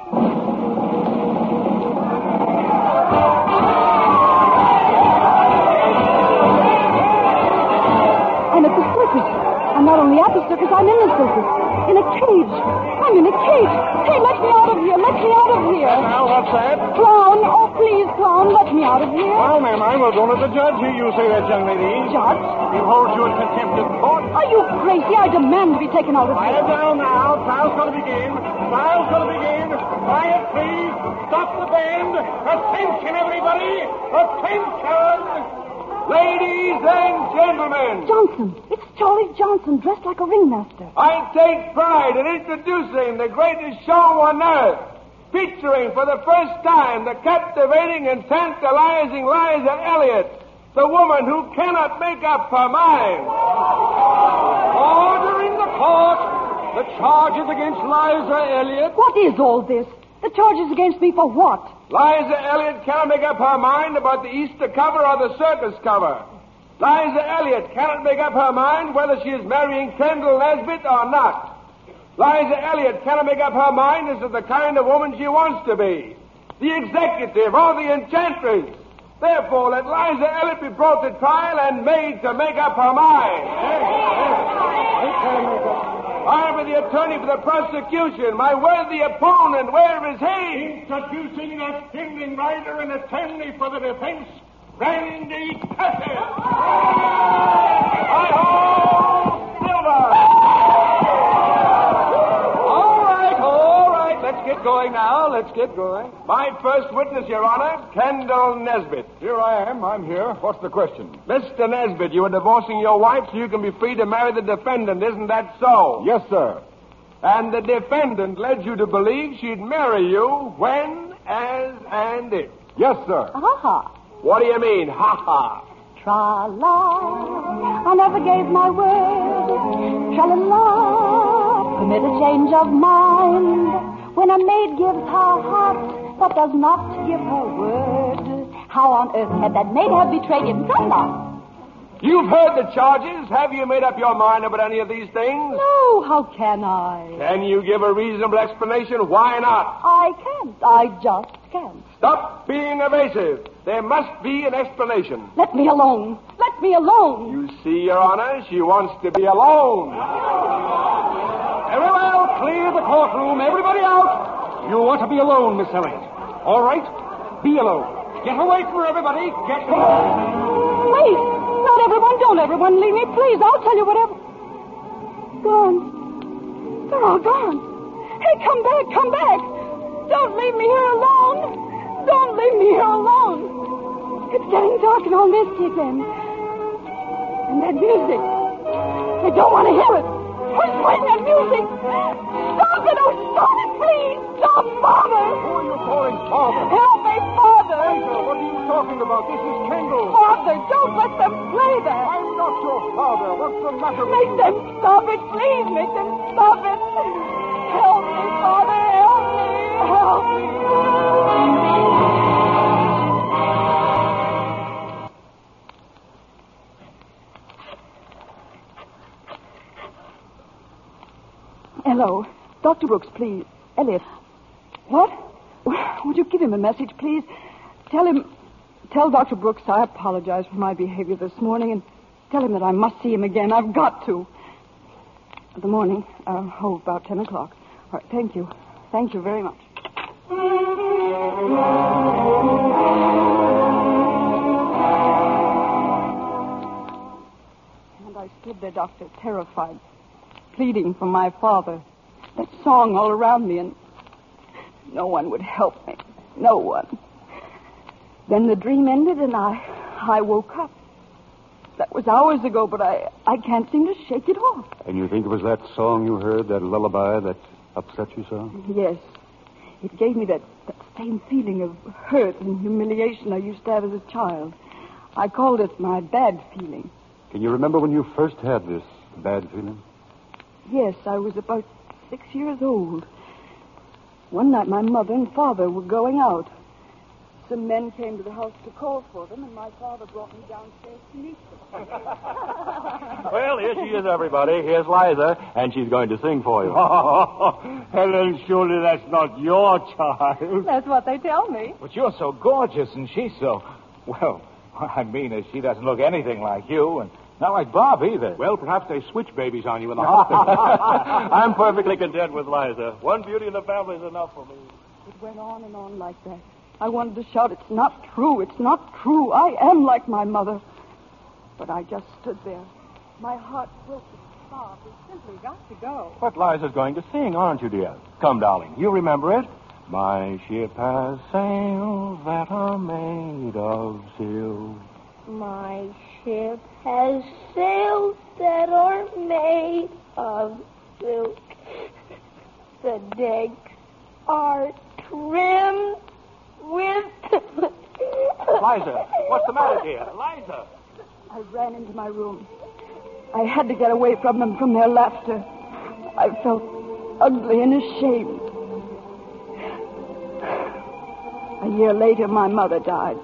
I'm at the circus. I'm not only at the circus, I'm in the circus. In a cage. I'm in a cage. Hey, let me out of here. Let me out of here. Now, what's that? Clown. Oh, please, clown, let me out of here. Well, ma'am, I will go to the judge. Here, you say that, young lady. Judge? He holds you in contempt of court. Are you crazy? I demand to be taken out of here. Quiet down now. Trial's going to begin. Trial's going to begin. Quiet, please. Stop the band. Attention, everybody. Attention. Ladies and gentlemen. Johnson. It's Charlie Johnson, dressed like a ringmaster. I take pride in introducing the greatest show on earth, featuring for the first time the captivating and tantalizing Liza Elliott, the woman who cannot make up her mind. Order in the court. The charges against Liza Elliott. What is all this? The charges against me for what? Liza Elliott cannot make up her mind about the Easter cover or the circus cover. Liza Elliott cannot make up her mind whether she is marrying Kendall Nesbitt or not. Liza Elliott cannot make up her mind as to the kind of woman she wants to be. The executive or the enchantress. Therefore, let Liza Elliott be brought to trial and made to make up her mind. I am the attorney for the prosecution. My worthy opponent, where is he? Introducing the standing rider and attorney for the defense, Randy Curtis. Hi-ho, Silver. All right, all right. Let's get going now. Let's get going. My first witness, Your Honor, Kendall Nesbitt. Here I am. I'm here. What's the question? Mister Nesbitt, you are divorcing your wife so you can be free to marry the defendant. Isn't that so? Yes, sir. And the defendant led you to believe she'd marry you when, as, and if. Yes, sir. Ha-ha. What do you mean, ha-ha? Tra-la, I never gave my word. Tra-la-la, permit a change of mind. When a maid gives her heart, but does not give her word, how on earth had that maid have betrayed him? Tra-la. You've heard the charges. Have you made up your mind about any of these things? No, how can I? Can you give a reasonable explanation? Why not? I can't. I just can't. Stop being evasive. There must be an explanation. Let me alone. Let me alone. You see, Your Honor, she wants to be alone. Very well. Clear the courtroom. Everybody out. You want to be alone, Miss Elliott. All right. Be alone. Get away from everybody. Get away. Wait. Not everyone. Don't everyone leave me, please. I'll tell you whatever. Gone. They're all gone. Hey, come back. Come back. Don't leave me here alone. Don't leave me here alone. It's getting dark and I'll miss you again. And that music. I don't want to hear it. Who's playing that music? Stop it. Oh, stop it, please. Stop, Father. Who are you calling Father? Help me, Father. Liza, what are you talking about? This is Kendall. Father, don't let them play that. I'm not your father. What's the matter with Make you? them stop it, please. Make them stop it. Help me, Father. Help me. Help me. Hello. Doctor Brooks, please. Elliot. What? Would you give him a message, please? Tell him... Tell Doctor Brooks I apologize for my behavior this morning, and tell him that I must see him again. I've got to. The morning. Uh, oh, about ten o'clock. All right, thank you. Thank you very much. And I stood there, Doctor, terrified, pleading for my father. That song all around me, and no one would help me. No one. Then the dream ended, and I, I woke up. That was hours ago, but I, I can't seem to shake it off. And you think it was that song you heard, that lullaby, that upset you so? Yes. It gave me that, that same feeling of hurt and humiliation I used to have as a child. I called it my bad feeling. Can you remember when you first had this Bad feeling? Yes, I was about six years old. One night my mother and father were going out. Some men came to the house to call for them, and my father brought me downstairs to meet them. Well, here she is, everybody. Here's Liza, and she's going to sing for you. Oh, Helen, surely that's not your child. That's what they tell me. But you're so gorgeous, and she's so... Well, I mean is she doesn't look anything like you, and not like Bob either. Well, perhaps they switch babies on you in the hospital. I'm perfectly content with Liza. One beauty in the family is enough for me. It went on and on like that. I wanted to shout, it's not true, it's not true. I am like my mother. But I just stood there. My heart broke with sobs. It simply got to go. But Liza's going to sing, aren't you, dear? Come, darling. You remember it? My ship has sails that are made of silk. My ship has sails that are made of silk. The decks are trimmed with... Liza, what's the matter, dear? Liza! I ran into my room. I had to get away from them, from their laughter. I felt ugly and ashamed. A year later, my mother died.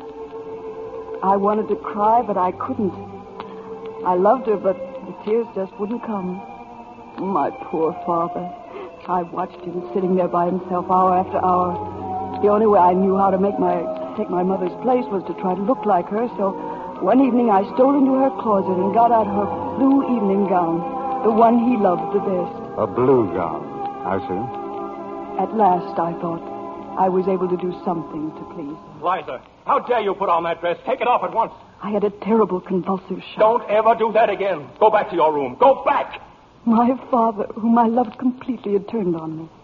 I wanted to cry, but I couldn't. I loved her, but the tears just wouldn't come. My poor father. I watched him sitting there by himself hour after hour. The only way I knew how to make my take my mother's place was to try to look like her, so one evening I stole into her closet and got out her blue evening gown, the one he loved the best. A blue gown, I see. At last, I thought, I was able to do something to please her. Liza, how dare you put on that dress? Take it off at once. I had a terrible convulsive shock. Don't ever do that again. Go back to your room. Go back! My father, whom I loved completely, had turned on me.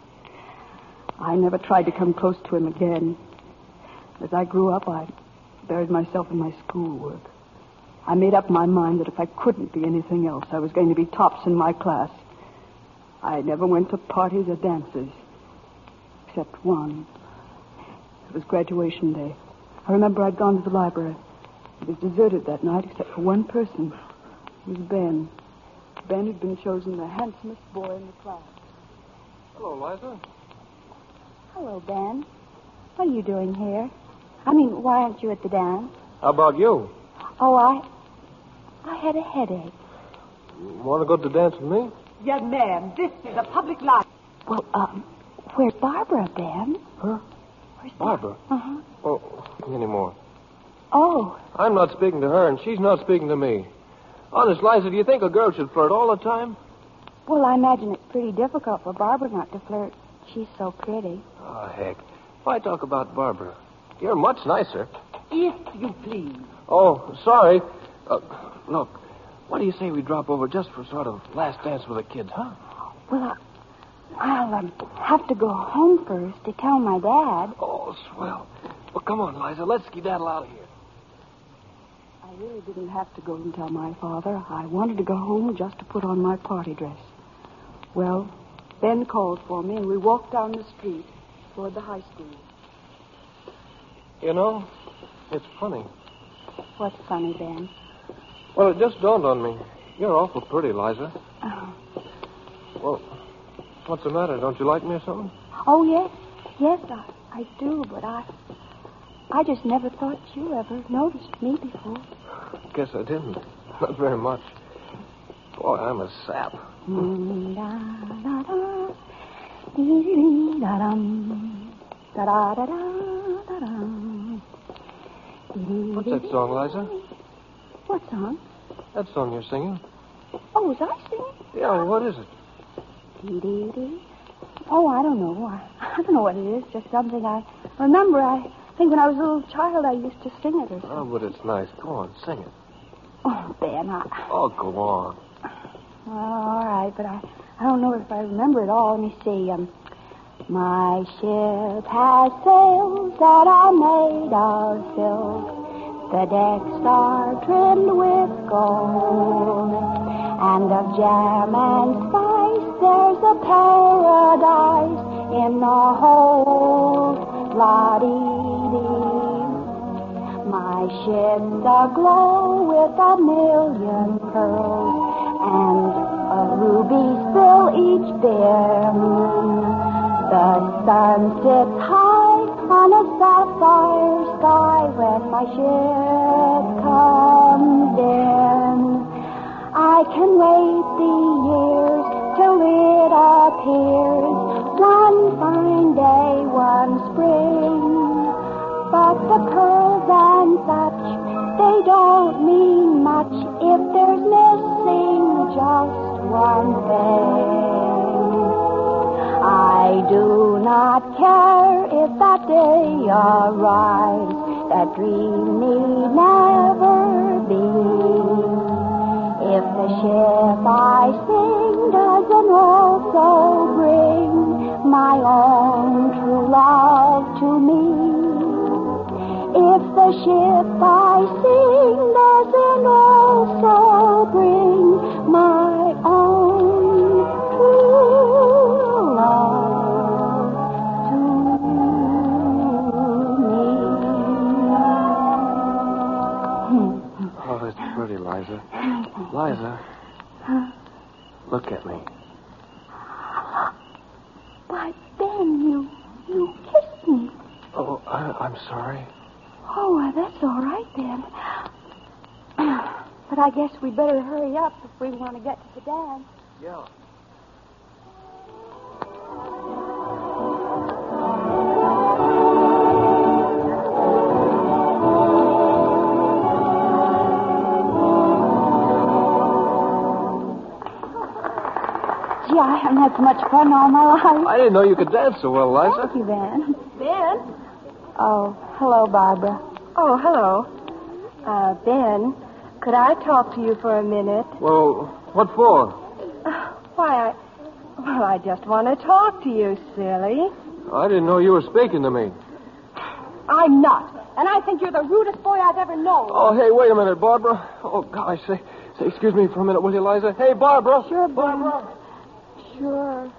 I never tried to come close to him again. As I grew up, I buried myself in my schoolwork. I made up my mind that if I couldn't be anything else, I was going to be tops in my class. I never went to parties or dances, except one. It was graduation day. I remember I'd gone to the library. It was deserted that night, except for one person. It was Ben. Ben had been chosen the handsomest boy in the class. Hello, Liza. Hello, Ben. What are you doing here? I mean, why aren't you at the dance? How about you? Oh, I... I had a headache. Want to go to the dance with me? Young man, this is a public library. Well, um, where's Barbara, Ben? Huh? Where's Barbara? Uh-huh. Oh, anymore. Oh. I'm not speaking to her, and she's not speaking to me. Honest, Liza, do you think a girl should flirt all the time? Well, I imagine it's pretty difficult for Barbara not to flirt. She's so pretty. Oh, heck. Why talk about Barbara? You're much nicer. If you please. Oh, sorry. Uh, look, what do you say we drop over just for sort of last dance with the kids, huh? Well, I, I'll um, have to go home first to tell my dad. Oh, swell. Well, come on, Liza. Let's skedaddle out of here. I really didn't have to go and tell my father. I wanted to go home just to put on my party dress. Well, Ben called for me, and we walked down the street toward the high school. You know, it's funny. What's funny, Ben? Well, it just dawned on me. You're awful pretty, Liza. Oh. Well, what's the matter? Don't you like me or something? Oh, yes. Yes, I, I do, but I... I just never thought you ever noticed me before. Guess I didn't. Not very much. Boy, I'm a sap. What's that song, Liza? What song? That song you're singing. Oh, was I singing? Yeah, what is it? Dee-dee-dee. Oh, I don't know. I, I don't know what it is. Just something I remember. I think when I was a little child, I used to sing it or something. Oh, but it's nice. Go on, sing it. Oh, Ben, I... Oh, go on. Well, all right, but I, I don't know if I remember it all. Let me see. Um, my ship has sails that are made of silk. The decks are trimmed with gold. And of jam and spice, there's a paradise in the hold. La-dee-dee. My ship's aglow with a million pearls, and a ruby spill each dim. The sun sits high on a sapphire sky when my ship comes in. I can wait the years till it appears, one fine day, one spring. But the pearls and such, they don't mean much if there's missing just one thing. I do not care if that day arrives, that dream need never be. If the ship I sing doesn't also bring my own true love to me. If the ship I sing doesn't also bring my own true love to me. Oh, it's pretty, Liza. Liza, look at me. Why, Ben, you, you kissed me. Oh, I, I'm sorry. Oh, well, that's all right, then. But I guess we better hurry up if we want to get to the dance. Yeah. Gee, I haven't had so much fun all my life. I didn't know you could dance so well, Liza. Thank you, Ben. Ben? Oh, hello, Barbara. Oh, hello. Uh, Ben, could I talk to you for a minute? Well, what for? Uh, why, I... Well, I just want to talk to you, silly. I didn't know you were speaking to me. I'm not. And I think you're the rudest boy I've ever known. Oh, hey, wait a minute, Barbara. Oh, gosh, say, say excuse me for a minute, will you, Liza? Hey, Barbara. Sure, Barbara. Sure.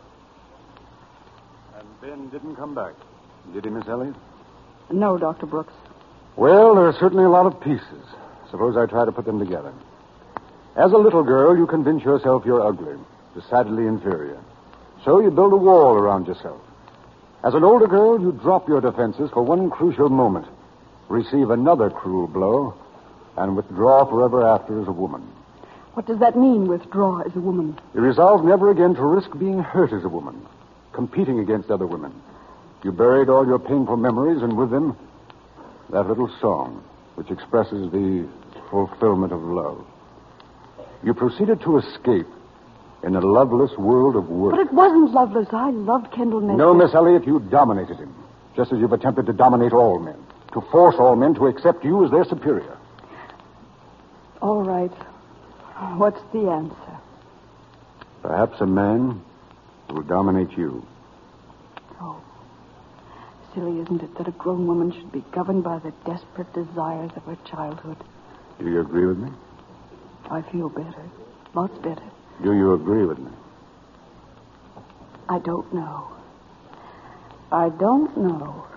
And Ben didn't come back. Did he, Miss Elliott? No, Doctor Brooks. Well, there are certainly a lot of pieces. Suppose I try to put them together. As a little girl, you convince yourself you're ugly, decidedly inferior. So you build a wall around yourself. As an older girl, you drop your defenses for one crucial moment, receive another cruel blow, and withdraw forever after as a woman. What does that mean, withdraw as a woman? You resolve never again to risk being hurt as a woman, competing against other women. You buried all your painful memories, and with them, that little song, which expresses the fulfillment of love. You proceeded to escape in a loveless world of work. But it wasn't loveless. I loved Kendall Nesbitt. No, Miss Elliott, you dominated him, just as you've attempted to dominate all men, to force all men to accept you as their superior. All right. What's the answer? Perhaps a man will dominate you. Oh, silly, isn't it, that a grown woman should be governed by the desperate desires of her childhood? Do you agree with me? I feel better. Lots better. Do you agree with me? I don't know. I don't know.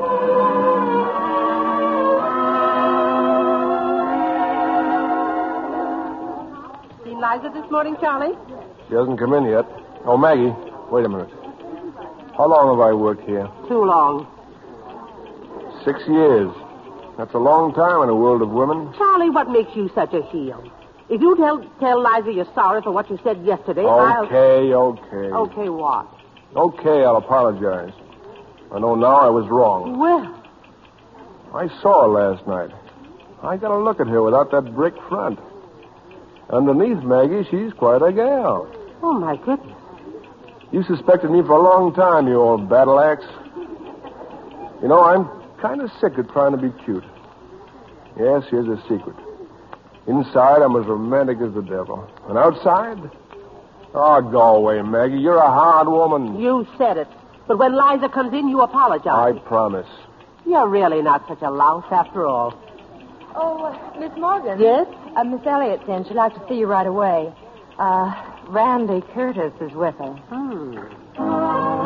Seen Liza this morning, Charlie? She hasn't come in yet. Oh, Maggie, wait a minute. How long have I worked here? Too long. Six years. That's a long time in a world of women. Charlie, what makes you such a heel? If you tell tell Liza you're sorry for what you said yesterday, I'll... Okay, okay. Okay, what? Okay, I'll apologize. I know now I was wrong. Well... I saw her last night. I got a look at her without that brick front. Underneath, Maggie, she's quite a gal. Oh, my goodness. You suspected me for a long time, you old battle axe. You know, I'm kind of sick of trying to be cute. Yes, here's a secret. Inside, I'm as romantic as the devil. And outside? Oh, go away, Maggie. You're a hard woman. You said it. But when Liza comes in, you apologize. I promise. You're really not such a louse after all. Oh, uh, Miss Morgan. Yes? Uh, Miss Elliott said she'd like to see you right away. Uh, Randy Curtis is with her. Hmm.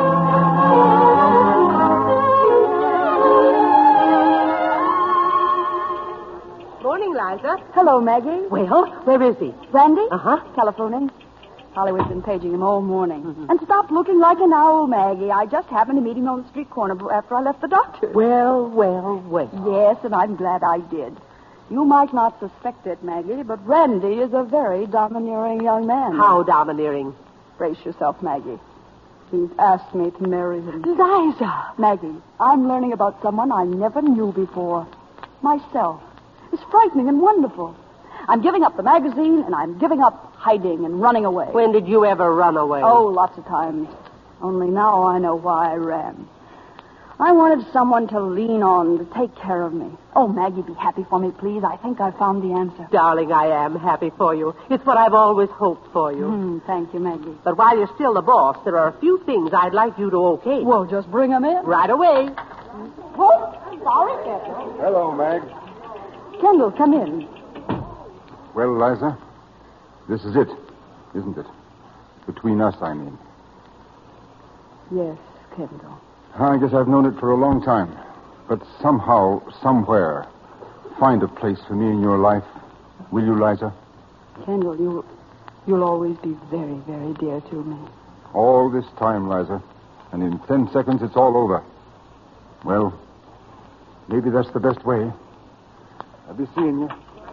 Morning, Liza. Hello, Maggie. Well, where is he? Randy? Uh-huh. Telephoning. Hollywood's been paging him all morning. Mm-hmm. And stop looking like an owl, Maggie. I just happened to meet him on the street corner after I left the doctor. Well, well, well. Yes, and I'm glad I did. You might not suspect it, Maggie, but Randy is a very domineering young man. How domineering? Brace yourself, Maggie. He's asked me to marry him. Liza! Maggie, I'm learning about someone I never knew before. Myself. It's frightening and wonderful. I'm giving up the magazine, and I'm giving up hiding and running away. When did you ever run away? Oh, lots of times. Only now I know why I ran. I wanted someone to lean on, to take care of me. Oh, Maggie, be happy for me, please. I think I found the answer. Darling, I am happy for you. It's what I've always hoped for you. Mm, thank you, Maggie. But while you're still the boss, there are a few things I'd like you to okay. Well, just bring them in. Right away. Oh, sorry, Kendall. Hello, Mag. Kendall, come in. Well, Liza, this is it, isn't it? Between us, I mean. Yes, Kendall. I guess I've known it for a long time. But somehow, somewhere, find a place for me in your life. Will you, Liza? Kendall, you, you'll always be very, very dear to me. All this time, Liza. And in ten seconds, it's all over. Well, maybe that's the best way. I'll be seeing you.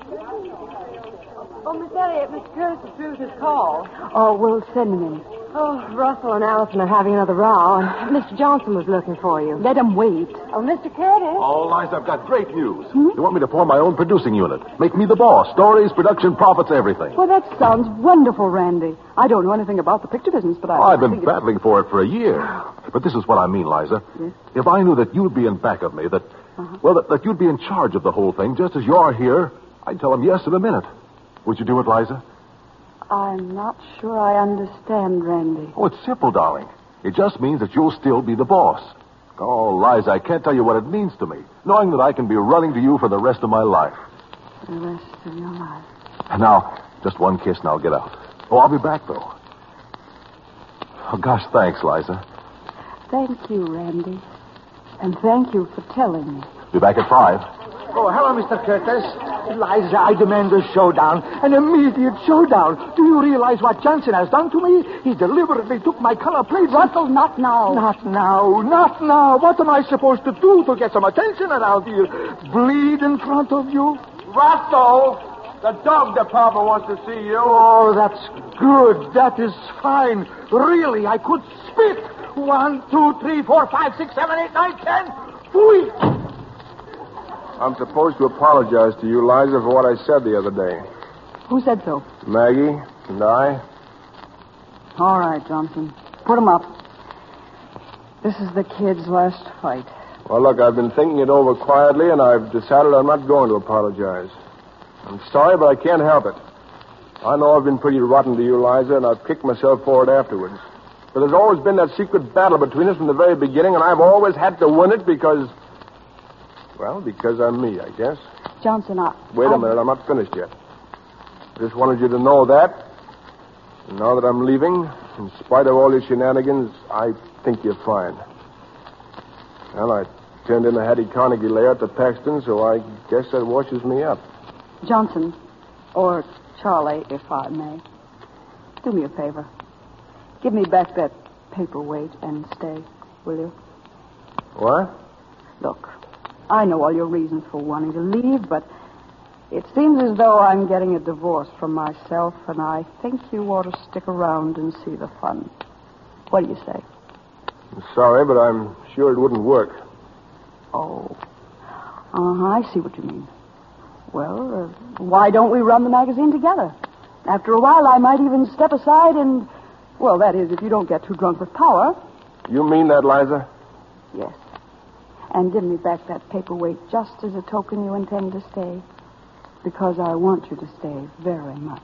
Oh, Miss Elliott, Mister Curtis approved his call. Oh, we'll send him in. Oh, Russell and Allison are having another row, and Mister Johnson was looking for you. Let him wait. Oh, Mister Curtis. Oh, Liza, I've got great news. Hmm? They want me to form my own producing unit. Make me the boss. Stories, production, profits, everything. Well, that sounds wonderful, Randy. I don't know anything about the picture business, but I... Oh, I've been think battling it's... for it for a year. But this is what I mean, Liza. Yes? If I knew that you'd be in back of me, that, uh-huh. well, that, that you'd be in charge of the whole thing, just as you are here, I'd tell them yes in a minute. Would you do it, Liza? I'm not sure I understand, Randy. Oh, it's simple, darling. It just means that you'll still be the boss. Oh, Liza, I can't tell you what it means to me, knowing that I can be running to you for the rest of my life. The rest of your life. And now, just one kiss and I'll get out. Oh, I'll be back, though. Oh, gosh, thanks, Liza. Thank you, Randy. And thank you for telling me. Be back at five. Oh, hello, Mister Curtis. Liza, I demand a showdown, an immediate showdown. Do you realize what Johnson has done to me? He deliberately took my color plates. Russell, not now. Not now, not now. What am I supposed to do to get some attention around here? Bleed in front of you? Russell, the dog department wants to see you. Oh, that's good. That is fine. Really, I could spit. One, two, three, four, five, six, seven, eight, nine, ten. Fui. I'm supposed to apologize to you, Liza, for what I said the other day. Who said so? Maggie and I. All right, Johnson. Put him up. This is the kid's last fight. Well, look, I've been thinking it over quietly, and I've decided I'm not going to apologize. I'm sorry, but I can't help it. I know I've been pretty rotten to you, Liza, and I've kicked myself for it afterwards. But there's always been that secret battle between us from the very beginning, and I've always had to win it because... Well, because I'm me, I guess. Johnson, I... Wait a I... minute, I'm not finished yet. I just wanted you to know that. And now that I'm leaving, in spite of all your shenanigans, I think you're fine. Well, I turned in the Hattie Carnegie layer at the Paxton, so I guess that washes me up. Johnson, or Charlie, if I may, do me a favor. Give me back that paperweight and stay, will you? What? Look, I know all your reasons for wanting to leave, but it seems as though I'm getting a divorce from myself, and I think you ought to stick around and see the fun. What do you say? I'm sorry, but I'm sure it wouldn't work. Oh. Uh-huh, I see what you mean. Well, uh, why don't we run the magazine together? After a while, I might even step aside and... Well, that is, if you don't get too drunk with power. You mean that, Liza? Yes. And give me back that paperweight just as a token you intend to stay. Because I want you to stay very much.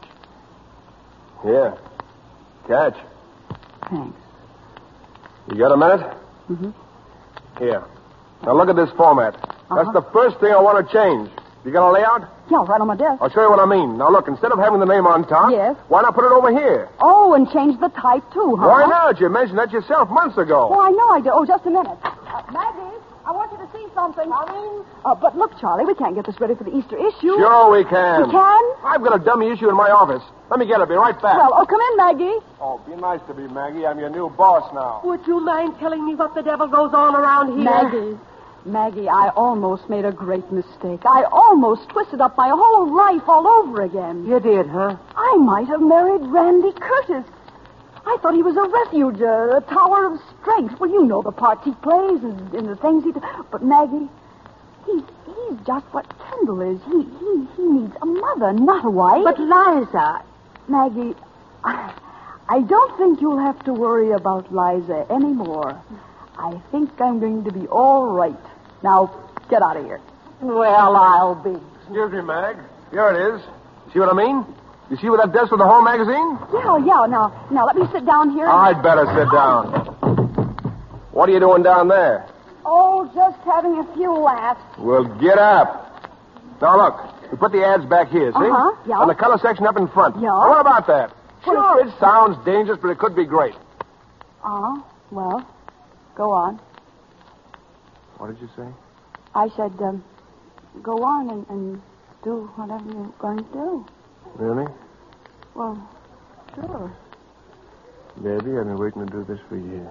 Here. Catch. Thanks. You got a minute? Mm-hmm. Here. Now look at this format. Uh-huh. That's the first thing I want to change. You got a layout? Yeah, right on my desk. I'll show you what I mean. Now look, instead of having the name on top, yes, why not put it over here? Oh, and change the type too, huh? Why not? You mentioned that yourself months ago. Oh, I know I do. Oh, just a minute. Uh, Maggie, I want you to see something. Coming? Uh, but look, Charlie, we can't get this ready for the Easter issue. Sure we can. We can? I've got a dummy issue in my office. Let me get it. Be right back. Well, oh, come in, Maggie. Oh, be nice to me, Maggie. I'm your new boss now. Would you mind telling me what the devil goes on around here? Maggie. Maggie, I almost made a great mistake. I almost twisted up my whole life all over again. You did, huh? I might have married Randy Curtis. I thought he was a refuge, a, a tower of strength. Well, you know the parts he plays and, and the things he does. But Maggie, he's, he's just what Kendall is. He, he, he needs a mother, not a wife. But Liza... Maggie, I, I don't think you'll have to worry about Liza anymore. I think I'm going to be all right. Now, get out of here. Well, I'll be. Excuse me, Mag. Here it is. See what I mean? You see where that desk with the whole magazine? Yeah, yeah. Now, now let me sit down here. I'd better sit down. What are you doing down there? Oh, just having a few laughs. Well, get up. Now, look. We put the ads back here, see? Uh-huh, yeah. And the color section up in front. Yeah. Now, what about that? Well, Sure, it sounds dangerous, but it could be great. Uh-huh. Well, go on. What did you say? I said, um, go on and, and do whatever you're going to do. Really? Well, sure. Baby, I've been waiting to do this for years.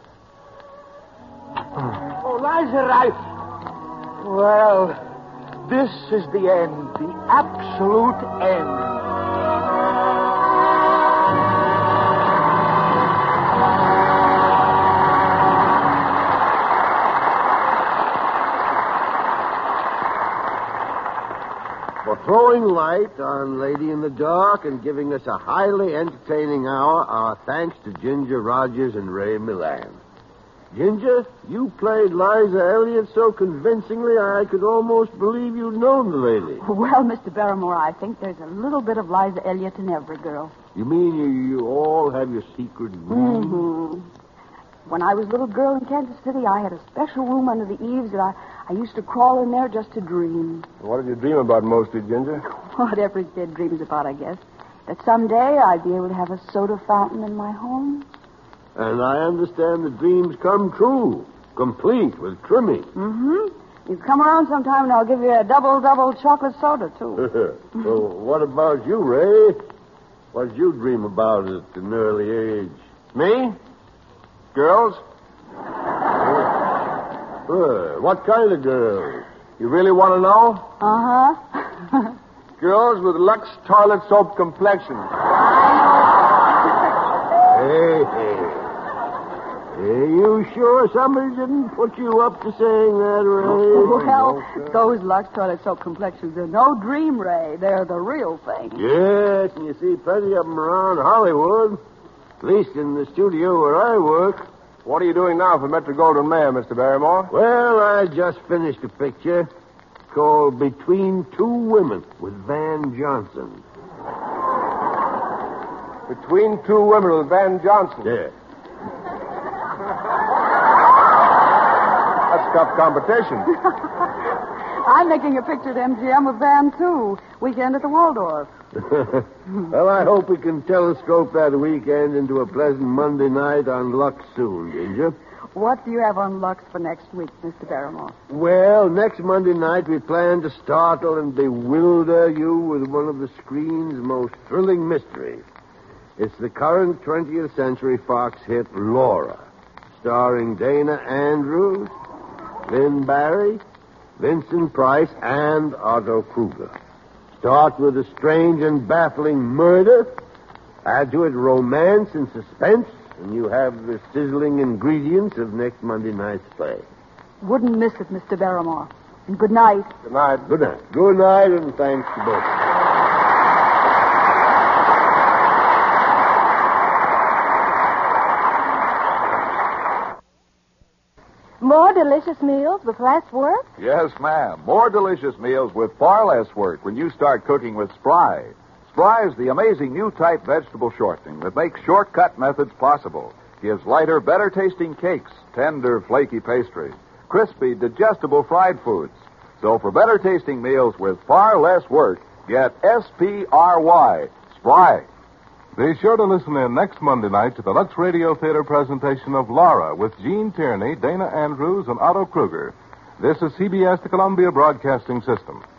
Oh, Liza, I... Well, this is the end. The absolute end. For throwing light on Lady in the Dark and giving us a highly entertaining hour, our thanks to Ginger Rogers and Ray Milan. Ginger, you played Liza Elliott so convincingly I could almost believe you'd known the lady. Well, Mister Barrymore, I think there's a little bit of Liza Elliott in every girl. You mean you, you all have your secret room? Mm-hmm. When I was a little girl in Kansas City, I had a special room under the eaves that I, I used to crawl in there just to dream. What did you dream about mostly, Ginger? What every kid dreams about, I guess. That someday I'd be able to have a soda fountain in my home. And I understand the dreams come true, complete with trimming. Mm-hmm. You come around sometime and I'll give you a double-double chocolate soda, too. So what about you, Ray? What did you dream about at an early age? Me? Girls? Uh, what kind of girls? You really want to know? Uh-huh. Girls with Lux toilet soap complexion. Hey, hey. Are you sure somebody didn't put you up to saying that, Ray? Well, those Lux toilet soap complexions are no dream, Ray. They're the real thing. Yes, and you see plenty of them around Hollywood. At least in the studio where I work. What are you doing now for Metro Goldwyn Mayer, Mister Barrymore? Well, I just finished a picture called Between Two Women with Van Johnson. Between Two Women with Van Johnson? Yeah. That's tough competition. I'm making a picture at M G M with Van, too. Weekend at the Waldorf. Well, I hope we can telescope that weekend into a pleasant Monday night on Lux soon, Ginger. What do you have on Lux for next week, Mister Barrymore? Well, next Monday night we plan to startle and bewilder you with one of the screen's most thrilling mysteries. It's the current twentieth Century Fox hit Laura, starring Dana Andrews, Lynn Barry, Vincent Price, and Otto Kruger. Start with a strange and baffling murder. Add to it romance and suspense, and you have the sizzling ingredients of next Monday night's play. Wouldn't miss it, Mister Barrymore. And good night. Good night. Good night. Good night, and thanks to both. More delicious meals with less work? Yes, ma'am. More delicious meals with far less work when you start cooking with Spry. Spry is the amazing new type vegetable shortening that makes shortcut methods possible. Gives lighter, better-tasting cakes, tender, flaky pastry, crispy, digestible fried foods. So for better-tasting meals with far less work, get S P R Y, Spry. Be sure to listen in next Monday night to the Lux Radio Theater presentation of Laura with Gene Tierney, Dana Andrews, and Otto Kruger. This is C B S, the Columbia Broadcasting System.